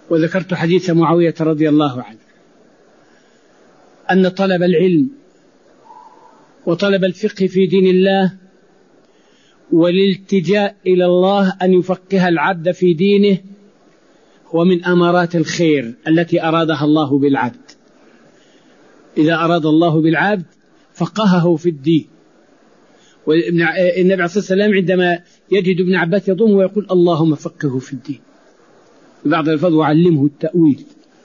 وذكرت حديث معاوية رضي الله عنه أن طلب العلم وطلب الفقه في دين الله والالتجاء إلى الله أن يفقه العبد في دينه هو من أمارات الخير التي أرادها الله بالعبد. إذا أراد الله بالعبد فقهه في الدين. والنبي عليه الصلاة والسلام عندما يجد ابن عباس يضم ويقول اللهم فقهه في الدين، بعض الألفاظ وعلمه التأويل،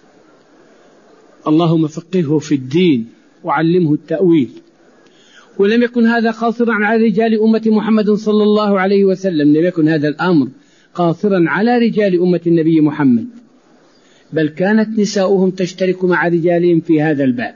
اللهم فقهه في الدين وعلمه التأويل. ولم يكن هذا قاصرا على رجال أمة محمد صلى الله عليه وسلم، لم يكن هذا الأمر قاصرا على رجال أمة النبي محمد، بل كانت نساؤهم تشترك مع رجالهم في هذا الباب،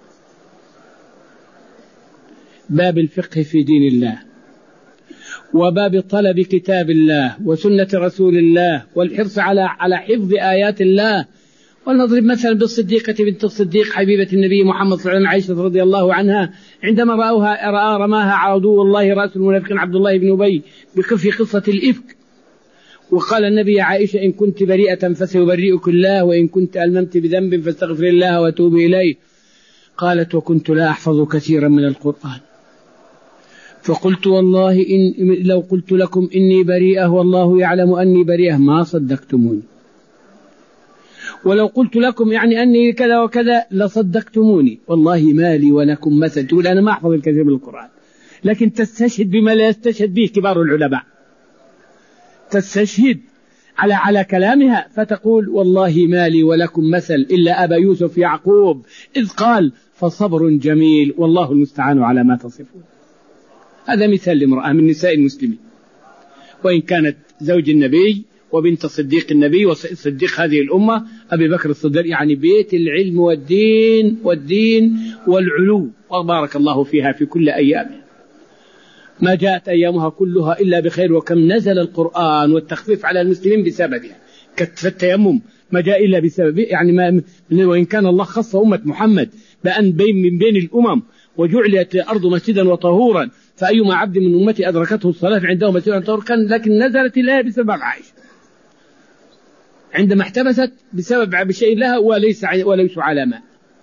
باب الفقه في دين الله وباب طلب كتاب الله وسنة رسول الله والحرص على حفظ آيات الله. ونضرب مثلا بالصديقة بنت الصديق حبيبة النبي محمد صلى الله عليه وسلم عائشة رضي الله عنها، عندما رماها عدو الله رأس المنافقين عبد الله بن أبي في قصة الإفك، وقال النبي يا عائشة إن كنت بريئة فسيبرئك الله، وإن كنت ألممت بذنب فاستغفر الله وتوب إليه. قالت وكنت لا أحفظ كثيرا من القرآن، فقلت والله لو قلت لكم إني بريئة والله يعلم أني بريئة ما صدقتموني، ولو قلت لكم يعني أني كذا وكذا لصدقتموني، والله ما لي ولكم مثل. تقول أنا ما أحفظ الكثير من القرآن، لكن تستشهد بما لا يستشهد به كبار العلماء، تستشهد على كلامها، فتقول والله ما لي ولكم مثل إلا أبا يوسف يعقوب إذ قال فصبر جميل والله المستعان على ما تصفون. هذا مثال لامرأة من نساء المسلمين، وإن كانت زوج النبي وبنت صديق النبي وصديق هذه الأمة أبي بكر الصديق، يعني بيت العلم والدين والعلو، وبارك الله فيها في كل أيامها. ما جاءت أيامها كلها إلا بخير، وكم نزل القرآن والتخفيف على المسلمين بسببها. فالتيمم ما جاء إلا بسببه، يعني وإن كان الله خص أمة محمد بأن من بين الأمم وجعلت الأرض مسجدا وطهورا، فأيما عبد من أمتي أدركته الصلاة عنده مسجدا وطهورا كان، لكن نزلت الآية بسبب عائشة عندما احتبست بسبب شيء لها وليس على ماء.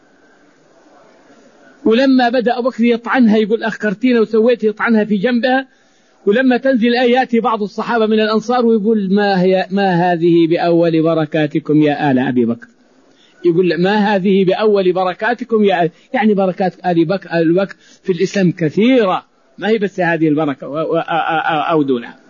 ولما بدأ أبو بكر يطعنها يقول أخرتينا وسويت، يطعنها في جنبها، ولما تنزل الآية يأتي بعض الصحابة من الأنصار ويقول ما هذه بأول بركاتكم يا آل أبي بكر، يقول ما هذه بأول بركاتكم يعني بركات آل بكر في الإسلام كثيرة، ما هي بس هذه البركة أو دونها.